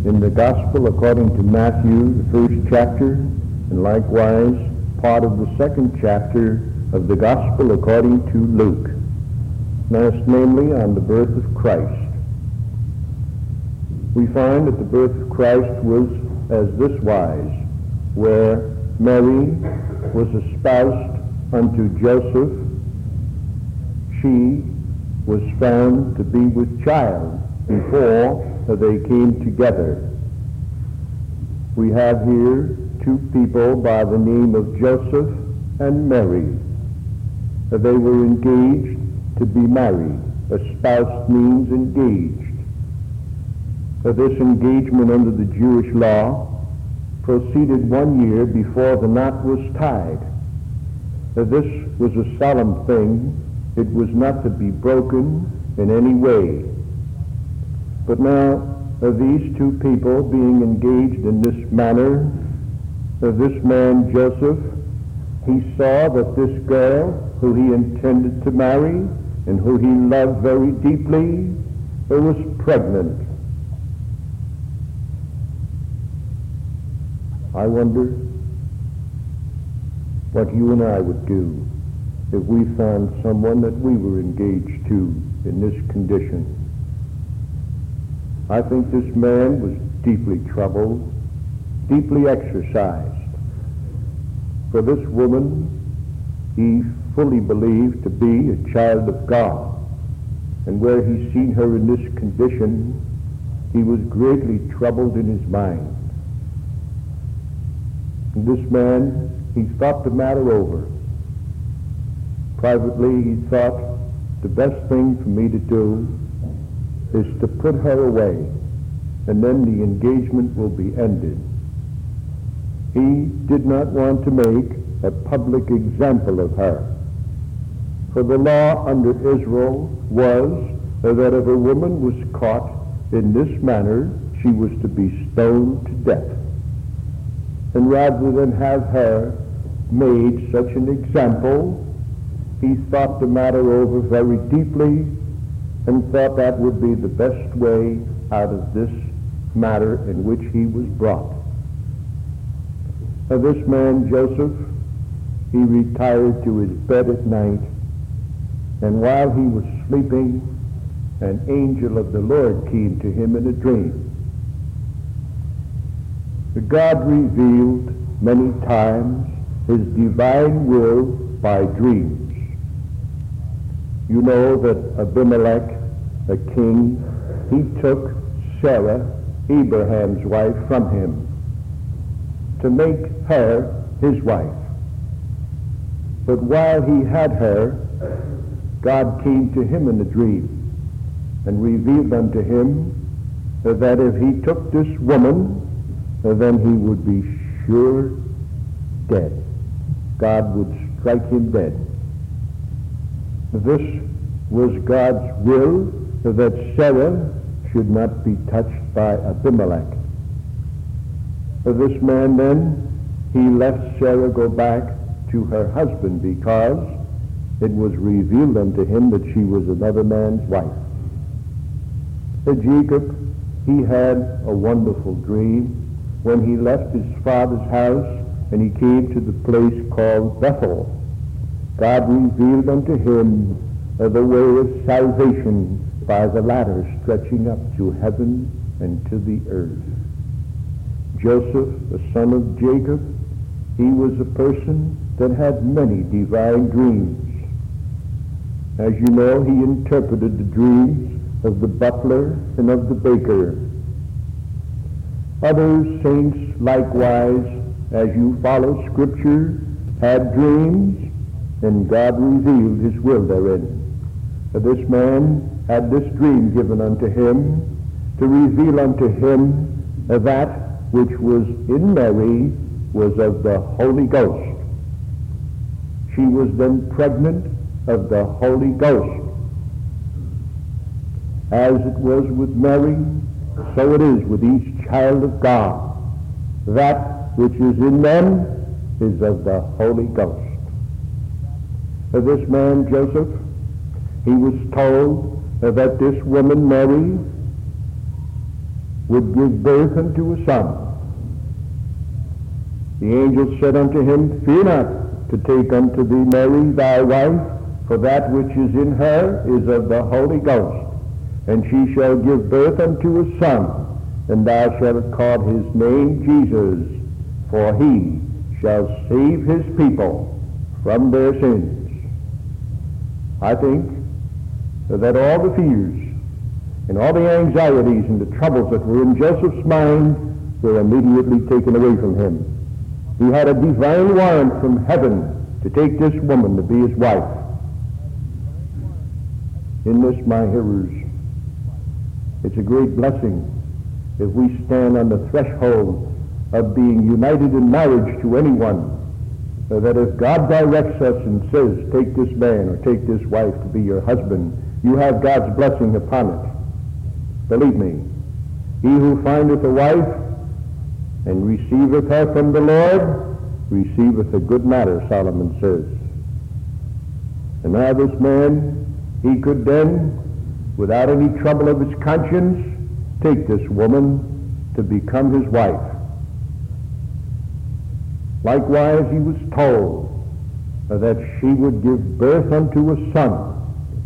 in the Gospel according to Matthew, the first chapter, and likewise part of the second chapter of the Gospel according to Luke, most namely on the birth of Christ. We find that the birth of Christ was as this wise, where Mary was espoused unto Joseph. She was found to be with child before they came together. We have here two people by the name of Joseph and Mary. They were engaged to be married. Espoused means engaged. This engagement under the Jewish law proceeded 1 year before the knot was tied. This was a solemn thing. It was not to be broken in any way. But now, these two people being engaged in this manner, this man Joseph, he saw that this girl who he intended to marry and who he loved very deeply was pregnant. I wonder what you and I would do if we found someone that we were engaged to in this condition. I think this man was deeply troubled, deeply exercised. For this woman, he fully believed to be a child of God. And where he seen her in this condition, he was greatly troubled in his mind. And this man, he thought the matter over. Privately, he thought the best thing for me to do is to put her away, and then the engagement will be ended. He did not want to make a public example of her. For the law under Israel was that if a woman was caught in this manner, she was to be stoned to death. And rather than have her made such an example, he thought the matter over very deeply and thought that would be the best way out of this matter in which he was brought. Now this man, Joseph, he retired to his bed at night, and while he was sleeping, an angel of the Lord came to him in a dream. God revealed many times his divine will by dreams. You know that Abimelech, the king, he took Sarah, Abraham's wife, from him to make her his wife. But while he had her, God came to him in a dream and revealed unto him that if he took this woman, then he would be sure dead. God would strike him dead. This was God's will, that Sarah should not be touched by Abimelech. This man then, he let Sarah go back to her husband because it was revealed unto him that she was another man's wife. Jacob, he had a wonderful dream when he left his father's house and he came to the place called Bethel. God revealed unto him the way of salvation by the ladder stretching up to heaven and to the earth. Joseph, the son of Jacob, he was a person that had many divine dreams. As you know, he interpreted the dreams of the butler and of the baker. Other saints likewise, as you follow Scripture, had dreams, and God revealed his will therein. This man had this dream given unto him to reveal unto him that which was in Mary was of the Holy Ghost. She was then pregnant of the Holy Ghost. As it was with Mary, so it is with each child of God. That which is in them is of the Holy Ghost. This man, Joseph, he was told that this woman, Mary, would give birth unto a son. The angel said unto him, Fear not to take unto thee Mary thy wife, for that which is in her is of the Holy Ghost. And she shall give birth unto a son, and thou shalt call his name Jesus, for he shall save his people from their sins. I think that all the fears and all the anxieties and the troubles that were in Joseph's mind were immediately taken away from him. He had a divine warrant from heaven to take this woman to be his wife. In this, my hearers, it's a great blessing if we stand on the threshold of being united in marriage to anyone, that if God directs us and says, take this man or take this wife to be your husband, you have God's blessing upon it. Believe me, he who findeth a wife and receiveth her from the Lord receiveth a good matter, Solomon says. And now this man, he could then, without any trouble of his conscience, take this woman to become his wife. Likewise, he was told that she would give birth unto a son,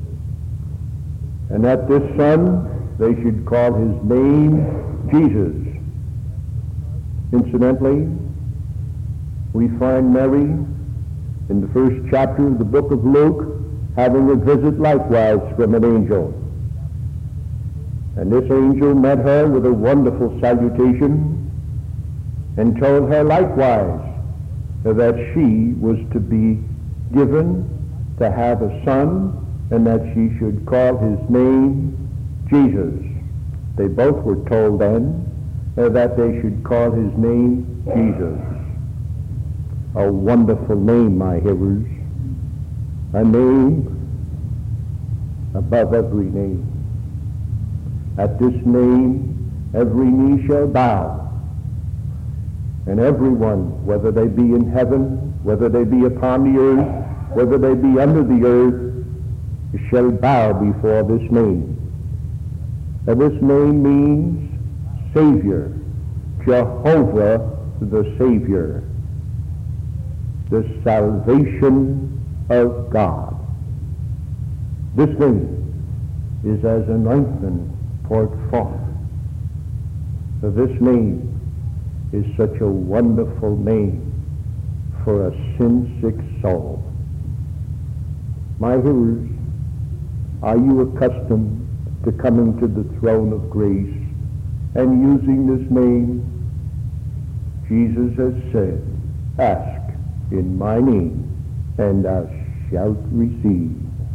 and that this son, they should call his name Jesus. Incidentally, we find Mary in the first chapter of the book of Luke having a visit likewise from an angel. And this angel met her with a wonderful salutation and told her likewise that she was to be given to have a son, and that she should call his name Jesus. They both were told then that they should call his name Jesus. A wonderful name, my hearers. A name above every name. At this name every knee shall bow, and everyone, whether they be in heaven, whether they be upon the earth, whether they be under the earth, shall bow before this name. And this name means Savior, Jehovah the Savior, the salvation of God. This name is as an ointment poured forth. So this name is such a wonderful name for a sin-sick soul. My hearers, are you accustomed to coming to the throne of grace and using this name? Jesus has said, ask in my name, and thou shalt receive.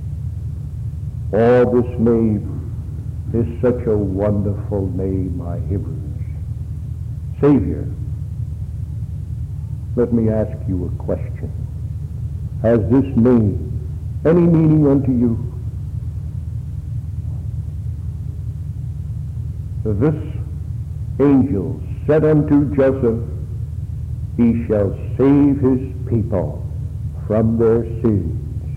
Oh, this name is such a wonderful name, my hearers. Savior. Let me ask you a question. Has this name any meaning unto you? This angel said unto Joseph, he shall save his people from their sins.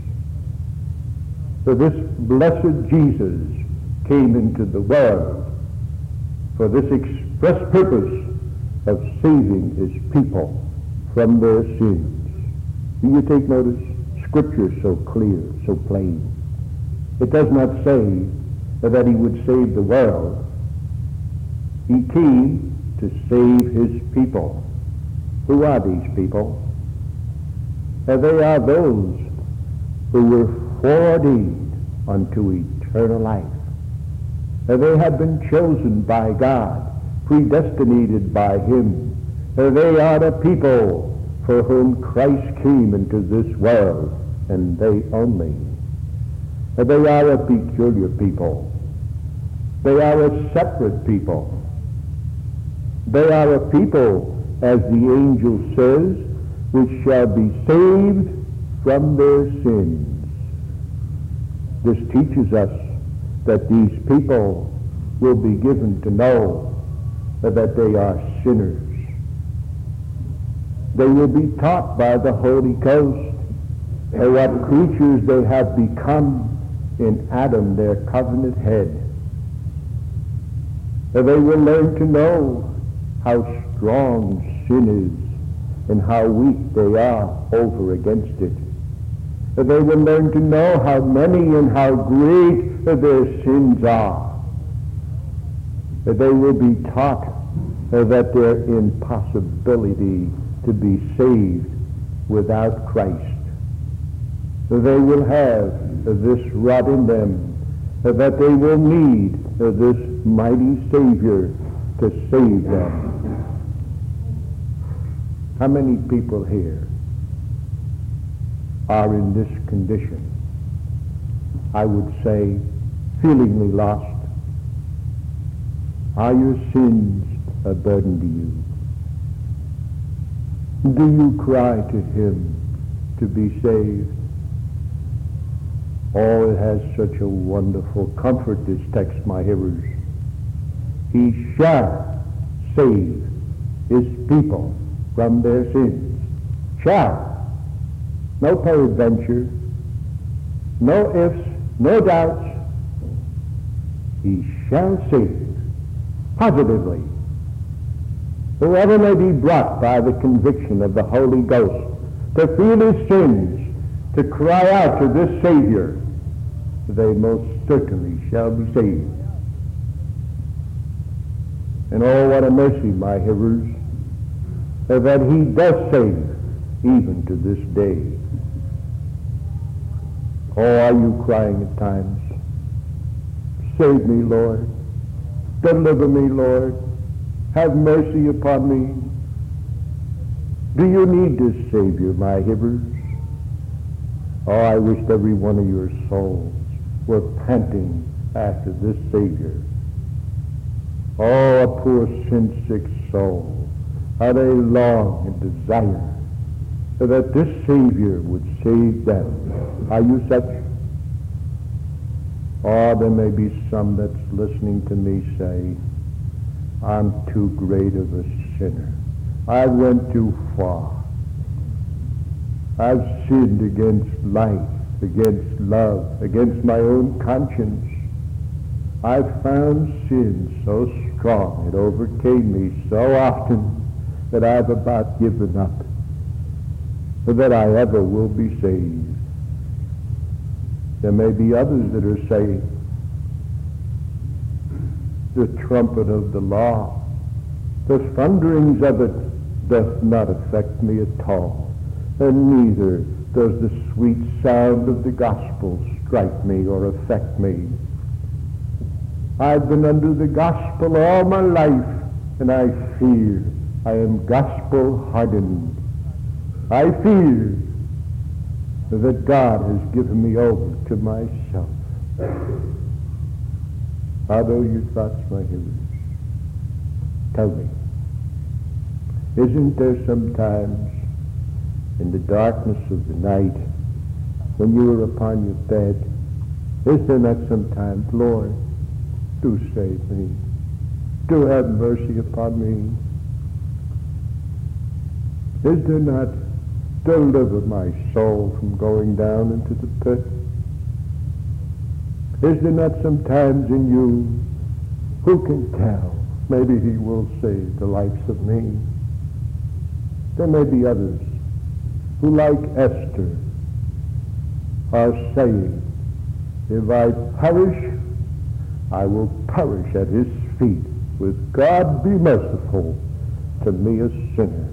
So this blessed Jesus came into the world for this express purpose of saving his people from their sins. Do you take notice? Scripture is so clear, so plain. It does not say that he would save the world. He came to save his people. Who are these people? They are those who were foreordained unto eternal life. They have been chosen by God, predestinated by him. They are the people for whom Christ came into this world, and they only. They are a peculiar people. They are a separate people. They are a people, as the angel says, which shall be saved from their sins. This teaches us that these people will be given to know that they are sinners. They will be taught by the Holy Ghost what creatures they have become in Adam, their covenant head. They will learn to know how strong sin is and how weak they are over against it. They will learn to know how many and how great their sins are. They will be taught that their impossibility to be saved without Christ. They will have this rod in them, that they will need this mighty Savior to save them. How many people here are in this condition? I would say, feelingly lost. Are your sins a burden to you? Do you cry to him to be saved? Oh, it has such a wonderful comfort, this text, my hearers. He shall save his people from their sins. Shall. No peradventure, no ifs, no doubts. He shall save. Positively. Whoever may be brought by the conviction of the Holy Ghost to feel his sins, to cry out to this Savior, they most certainly shall be saved. And oh, what a mercy, my hearers, that he does save even to this day. Oh, are you crying at times? Save me, Lord. Deliver me, Lord. Have mercy upon me. Do you need this Savior, my hearers? Oh, I wish every one of your souls were panting after this Savior. Oh, a poor sin-sick soul, how they long and desire that this Savior would save them. Are you such? Or there may be some that's listening to me say, I'm too great of a sinner. I went too far. I've sinned against life, against love, against my own conscience. I've found sin so strong, it overcame me so often that I've about given up, that I ever will be saved. There may be others that are saying, the trumpet of the law, the thunderings of it doth not affect me at all, and neither does the sweet sound of the gospel strike me or affect me. I've been under the gospel all my life, and I fear I am gospel hardened. I fear that God has given me over to myself. How are your thoughts, my hearers? Tell me, isn't there sometimes in the darkness of the night, when you are upon your bed, is there not sometimes, Lord, do save me, do have mercy upon me? Is there not, deliver my soul from going down into the pit? Is there not sometimes in you, who can tell, maybe he will save the likes of me? There may be others who, like Esther, are saying, if I perish, I will perish at his feet. With God be merciful to me, a sinner.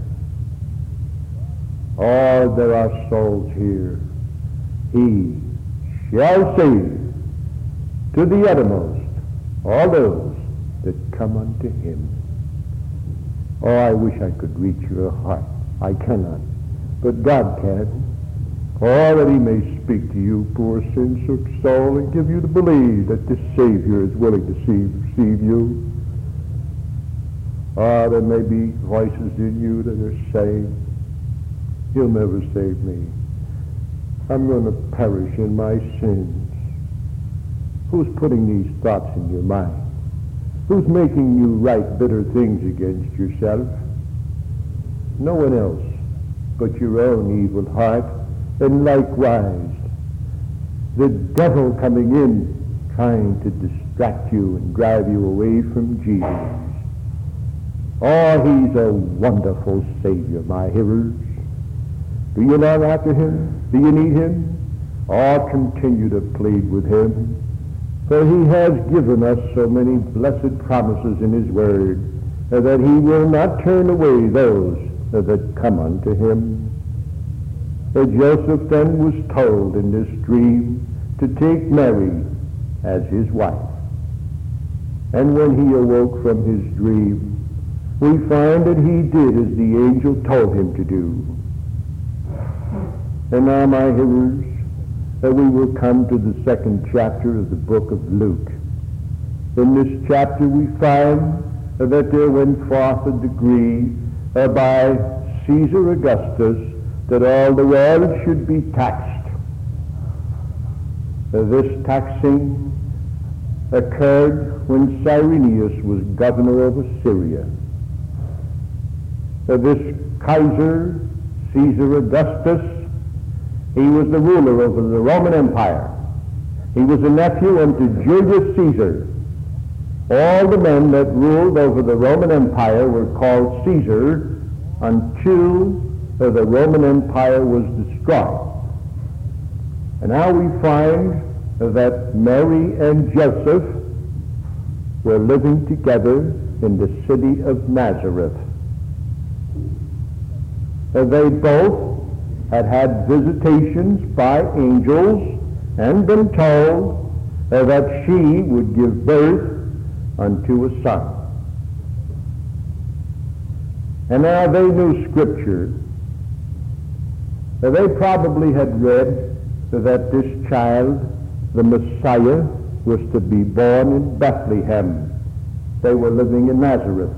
Oh, there are souls here. He shall save to the uttermost all those that come unto him. Oh, I wish I could reach your heart. I cannot, but God can. Oh, that he may speak to you, poor sin-sick soul, and give you to believe that this Savior is willing to receive you. Ah, there may be voices in you that are saying, he'll never save me. I'm going to perish in my sins. Who's putting these thoughts in your mind? Who's making you write bitter things against yourself? No one else but your own evil heart, and likewise the devil coming in trying to distract you and drive you away from Jesus. Oh, he's a wonderful Savior, my hearers. Do you long after him? Do you need him? Oh, continue to plead with him. For he has given us so many blessed promises in his word that he will not turn away those that come unto him. Joseph then was told in this dream to take Mary as his wife. And when he awoke from his dream, we find that he did as the angel told him to do. And now, my hearers, that we will come to the second chapter of the book of Luke. In this chapter we find that there went forth a decree by Caesar Augustus that all the world should be taxed. This taxing occurred when Cyrenius was governor over Syria. This Kaiser, Caesar Augustus, he was the ruler over the Roman Empire. He was a nephew unto Julius Caesar. All the men that ruled over the Roman Empire were called Caesar until the Roman Empire was destroyed. And now we find that Mary and Joseph were living together in the city of Nazareth. They both had visitations by angels and been told that she would give birth unto a son. And now they knew Scripture. They probably had read that this child, the Messiah, was to be born in Bethlehem. They were living in Nazareth.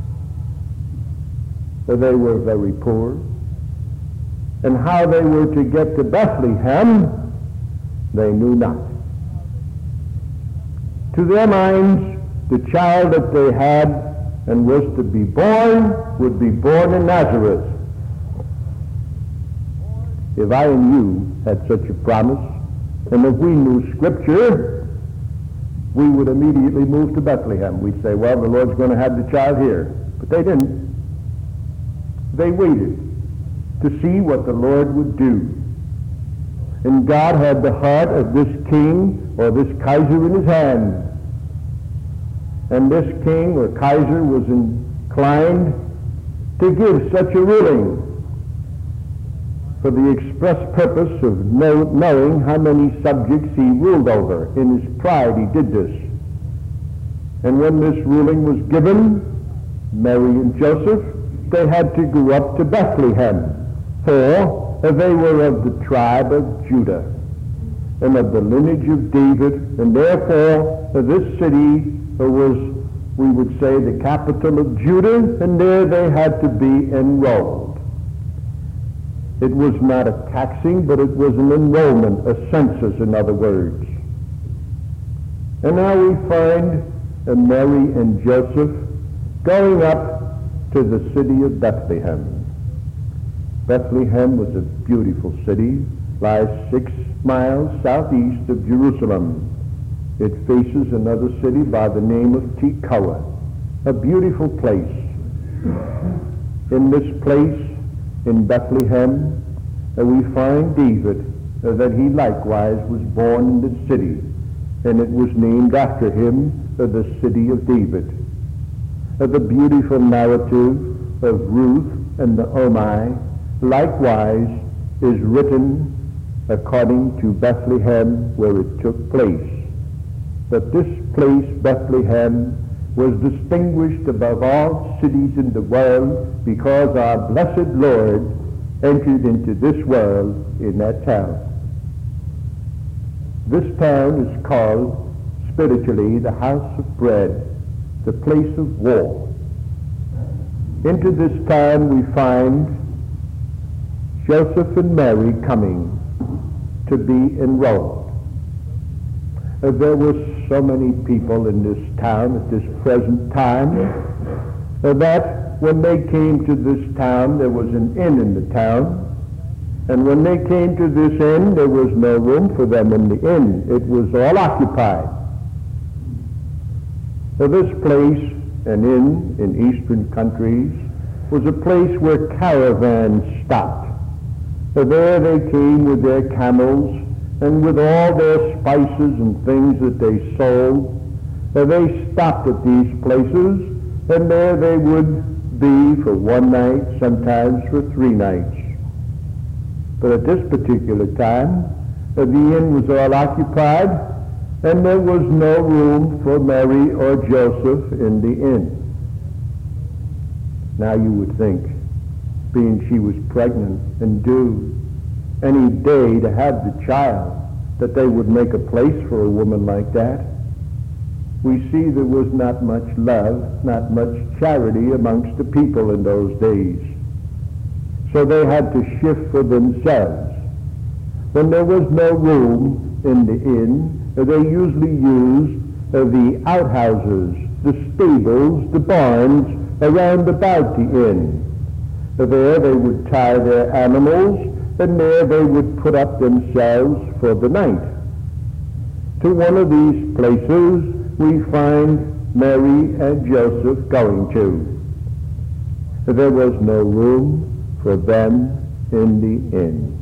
They were very poor. And how they were to get to Bethlehem, they knew not. To their minds, the child that they had and was to be born would be born in Nazareth. If I and you had such a promise, and if we knew Scripture, we would immediately move to Bethlehem. We'd say, well, the Lord's going to have the child here. But they didn't. They waited to see what the Lord would do. And God had the heart of this king or this Kaiser in his hand. And this king or Kaiser was inclined to give such a ruling for the express purpose of knowing how many subjects he ruled over. In his pride he did this. And when this ruling was given, Mary and Joseph, they had to go up to Bethlehem, for they were of the tribe of Judah and of the lineage of David, and therefore this city was, we would say, the capital of Judah, and there they had to be enrolled. It was not a taxing, but it was an enrollment, a census, in other words. And now we find Mary and Joseph going up to the city of Bethlehem. Bethlehem was a beautiful city, lies 6 miles southeast of Jerusalem. It faces another city by the name of Tekoa, a beautiful place. In this place, in Bethlehem, we find David, that he likewise was born in the city, and it was named after him, the city of David. The beautiful narrative of Ruth and Naomi likewise is written according to Bethlehem, where it took place. But this place, Bethlehem, was distinguished above all cities in the world because our blessed Lord entered into this world in that town. This town is called spiritually the house of bread, the place of war. Into this town we find Joseph and Mary coming to be enrolled. There were so many people in this town at this present time that when they came to this town, there was an inn in the town. And when they came to this inn, there was no room for them in the inn. It was all occupied. This place, an inn in eastern countries, was a place where caravans stopped. There they came with their camels and with all their spices and things that they sold. They stopped at these places, and there they would be for one night, sometimes for 3 nights. But at this particular time, the inn was all occupied, and there was no room for Mary or Joseph in the inn. Now you would think, being she was pregnant and due any day to have the child, that they would make a place for a woman like that. We see there was not much love, not much charity amongst the people in those days. So they had to shift for themselves. When there was no room in the inn, they usually used the outhouses, the stables, the barns around about the inn. There they would tie their animals, and there they would put up themselves for the night. To one of these places we find Mary and Joseph going to. There was no room for them in the inn.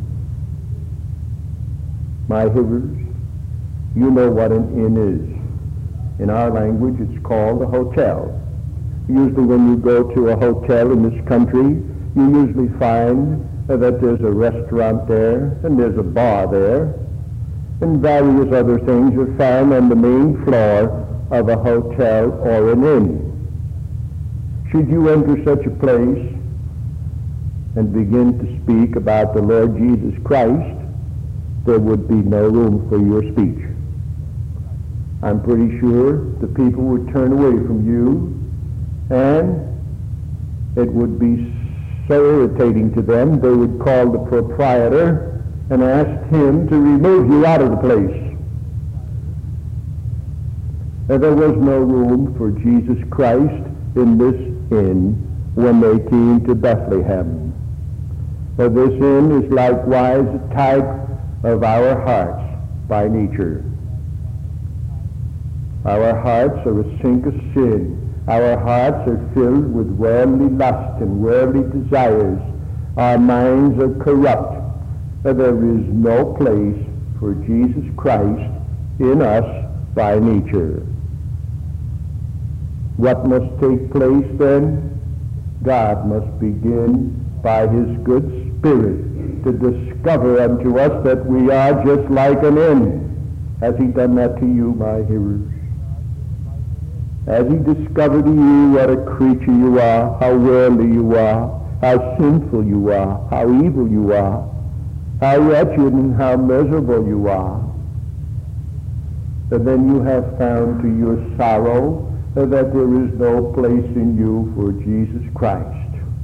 My hearers, you know what an inn is. In our language, it's called a hotel. Usually when you go to a hotel in this country, you usually find that there's a restaurant there, and there's a bar there, and various other things are found on the main floor of a hotel or an inn. Should you enter such a place and begin to speak about the Lord Jesus Christ, there would be no room for your speech. I'm pretty sure the people would turn away from you, and it would be so irritating to them, they would call the proprietor and ask him to remove you out of the place. And there was no room for Jesus Christ in this inn when they came to Bethlehem. For this inn is likewise a type of our hearts by nature. Our hearts are a sink of sin. Our hearts are filled with worldly lust and worldly desires. Our minds are corrupt. There is no place for Jesus Christ in us by nature. What must take place then? God must begin by his good Spirit to discover unto us that we are just like an inn. Has he done that to you, my hearers? Has he discovered to you what a creature you are, how worldly you are, how sinful you are, how evil you are, how wretched and how miserable you are? And then you have found to your sorrow that there is no place in you for Jesus Christ.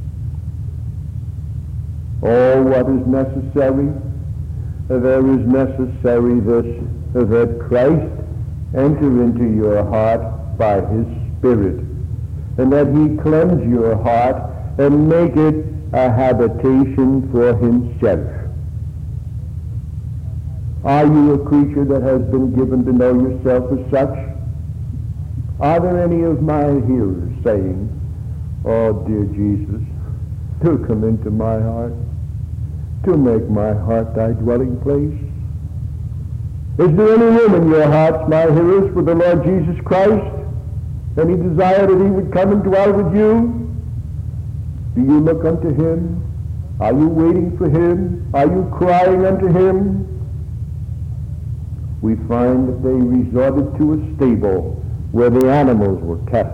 Oh, what is necessary? There is necessary this, that Christ enter into your heart by his Spirit, and that he cleanse your heart and make it a habitation for himself. Are you a creature that has been given to know yourself as such? Are there any of my hearers saying, "Oh, dear Jesus, do come into my heart, to make my heart thy dwelling place"? Is there any room in your hearts, my hearers, for the Lord Jesus Christ? Any desire that he would come and dwell with you? Do you look unto him? Are you waiting for him? Are you crying unto him? We find that they resorted to a stable where the animals were kept.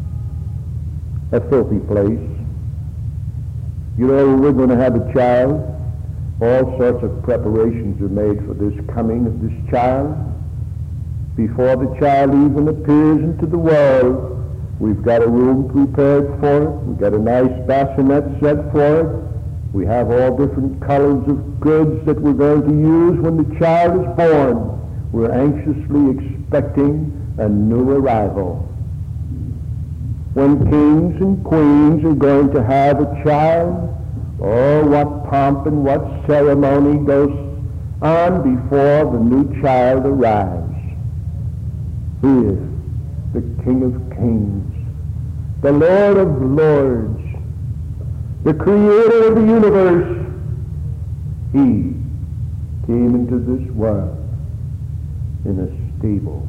A filthy place. You know, we're going to have a child. All sorts of preparations are made for this coming of this child. Before the child even appears into the world, we've got a room prepared for it. We've got a nice bassinet set for it. We have all different colors of goods that we're going to use when the child is born. We're anxiously expecting a new arrival. When kings and queens are going to have a child, oh, what pomp and what ceremony goes on before the new child arrives. Here, the King of Kings, the Lord of Lords, the Creator of the universe, he came into this world in a stable.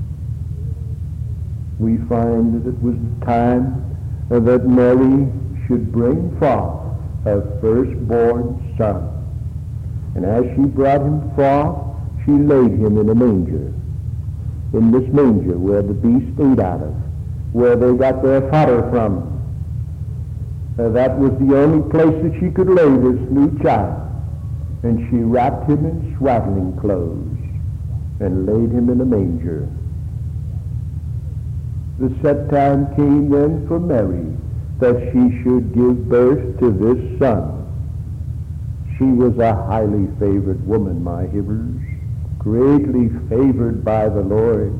We find that it was the time that Mary should bring forth her firstborn son. And as she brought him forth, she laid him in a manger. In this manger where the beast ate out of, where they got their fodder from. That was the only place that she could lay this new child. And she wrapped him in swaddling clothes and laid him in a manger. The set time came then for Mary that she should give birth to this son. She was a highly favored woman, my hearers, greatly favored by the Lord.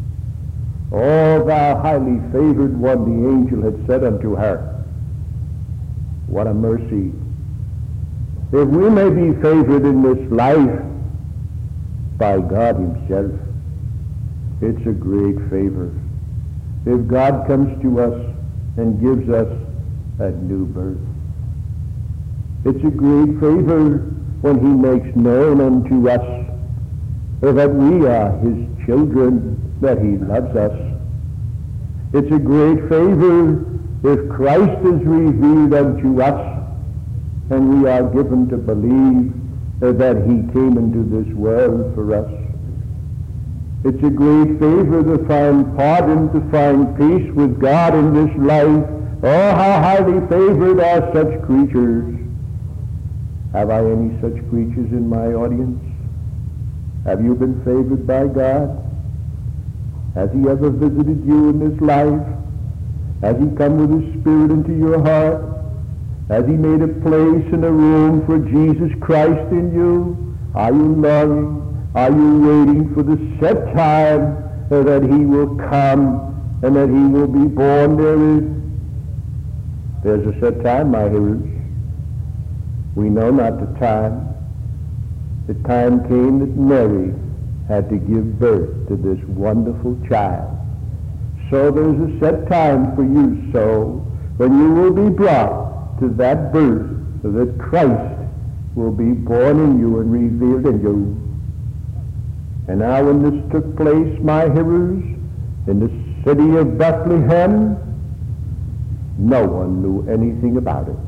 O thou highly favored one, the angel had said unto her. What a mercy. If we may be favored in this life by God himself, it's a great favor. If God comes to us and gives us a new birth, it's a great favor when he makes known unto us that we are his children, that he loves us. It's a great favor if Christ is revealed unto us and we are given to believe that he came into this world for us. It's a great favor to find pardon, to find peace with God in this life. Oh, how highly favored are such creatures. Have I any such creatures in my audience? Have you been favored by God? Has he ever visited you in this life? Has he come with his Spirit into your heart? Has he made a place and a room for Jesus Christ in you? Are you longing? Are you waiting for the set time that he will come and that he will be born therein? There's a set time, my hearers. We know not the time. The time came that Mary had to give birth to this wonderful child. So there's a set time for you, soul, when you will be brought to that birth, that Christ will be born in you and revealed in you. And now when this took place, my hearers, in the city of Bethlehem, no one knew anything about it.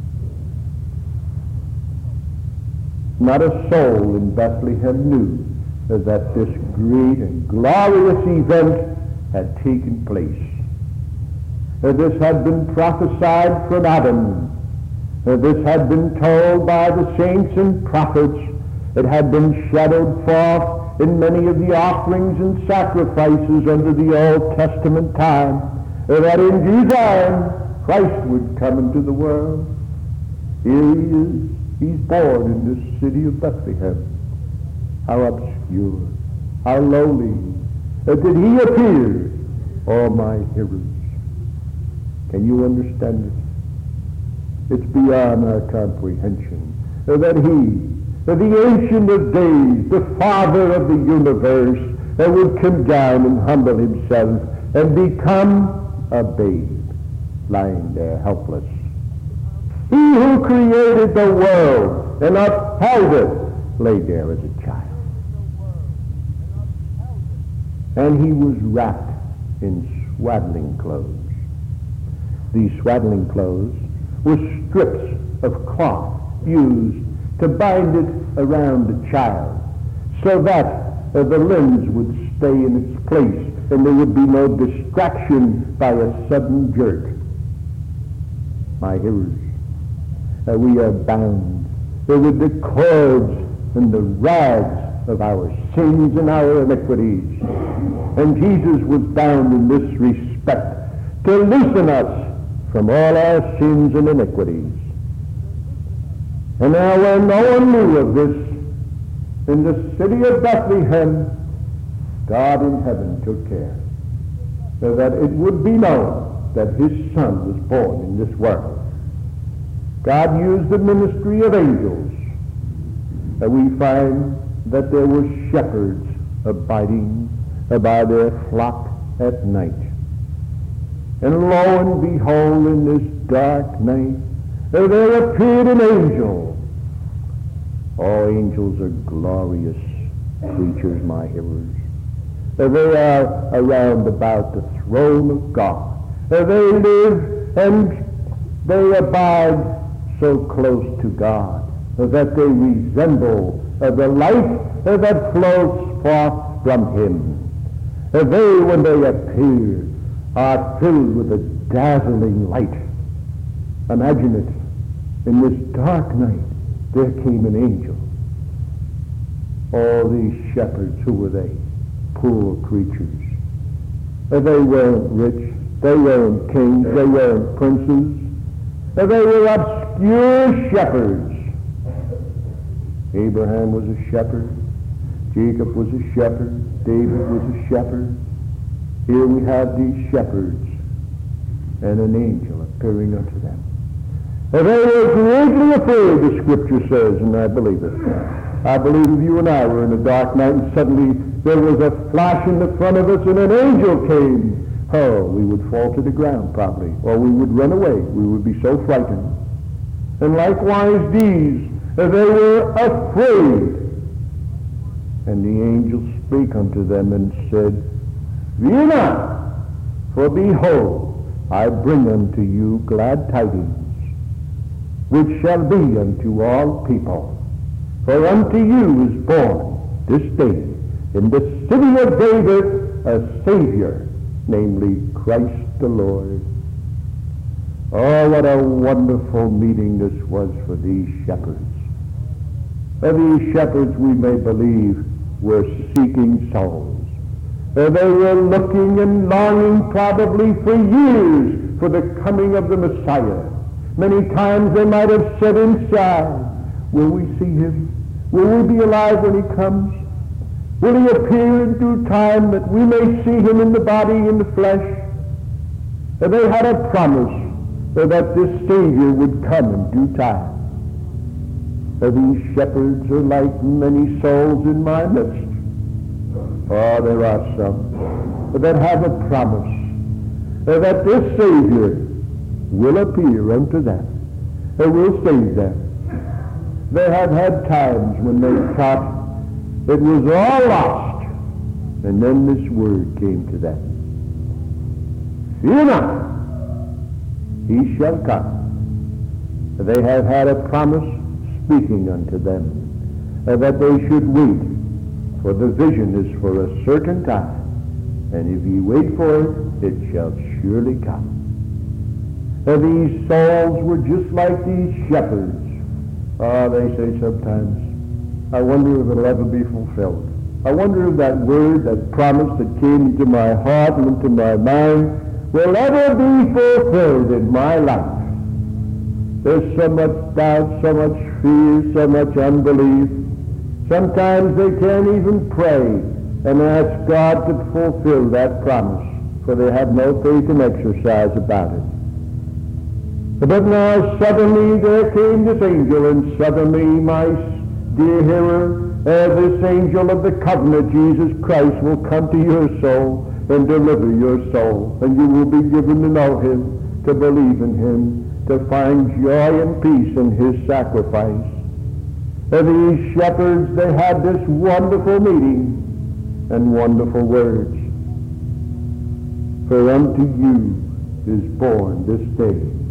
Not a soul in Bethlehem knew that this great and glorious event had taken place. This had been prophesied from Adam. This had been told by the saints and prophets. It had been shadowed forth in many of the offerings and sacrifices under the Old Testament time, that in due time Christ would come into the world. Here he is. He's born in this city of Bethlehem. How obscure, how lowly. Did he appear? Oh, my hearers, can you understand it? It's beyond our comprehension that he, the Ancient of Days, the Father of the universe, would come down and humble himself and become a babe lying there helpless. He who created the world and upheld it lay there as a child. And he was wrapped in swaddling clothes. These swaddling clothes were strips of cloth used to bind it around the child so that the limbs would stay in its place and there would be no distraction by a sudden jerk. My hearers, we are bound with the cords and the rags of our sins and our iniquities. And Jesus was bound in this respect to loosen us from all our sins and iniquities. And now when no one knew of this, in the city of Bethlehem, God in heaven took care so that it would be known that his Son was born in this world. God used the ministry of angels. And we find that there were shepherds abiding by their flock at night. And lo and behold, in this dark night, there appeared an angel. All angels are glorious creatures, my hearers. They are around about the throne of God. They live and they abide so close to God that they resemble the light that flows forth from Him. They, when they appear, are filled with a dazzling light. Imagine it. In this dark night, there came an angel. All these shepherds, who were they? Poor creatures. They weren't rich. They weren't kings. They weren't princes. They were obscure shepherds. Abraham was a shepherd. Jacob was a shepherd. David was a shepherd. Here we have these shepherds and an angel appearing unto them. They were greatly afraid, the Scripture says, and I believe it. I believe if you and I were in a dark night and suddenly there was a flash in the front of us and an angel came, oh, we would fall to the ground probably, or we would run away. We would be so frightened. And likewise these, they were afraid. And the angel spake unto them and said, Fear not, for behold, I bring unto you glad tidings, which shall be unto all people. For unto you is born this day in the city of David a Savior, namely Christ the Lord. Oh, what a wonderful meeting this was for these shepherds. These shepherds, we may believe, were seeking souls. They were looking and longing probably for years for the coming of the Messiah. Many times they might have said inside, will we see him? Will we be alive when he comes? Will he appear in due time that we may see him in the body, in the flesh? And they had a promise that this Savior would come in due time. These shepherds are like many souls in my midst. Oh, there are some that have a promise that this Savior will appear unto them and will save them. They have had times when they thought it was all lost, and then this word came to them. Fear not, he shall come. They have had a promise speaking unto them that they should wait, for the vision is for a certain time, and if ye wait for it, it shall surely come. These souls were just like these shepherds. They say sometimes, I wonder if it'll ever be fulfilled. I wonder if that word, that promise that came into my heart and into my mind will ever be fulfilled in my life. There's so much doubt, so much fear, so much unbelief. Sometimes they can't even pray and ask God to fulfill that promise, for they have no faith and exercise about it. But now suddenly there came this angel, and suddenly, my dear hearer, this angel of the covenant, Jesus Christ, will come to your soul and deliver your soul, and you will be given to know him, to believe in him, to find joy and peace in his sacrifice. These shepherds, they had this wonderful meeting and wonderful words. For unto you is born this day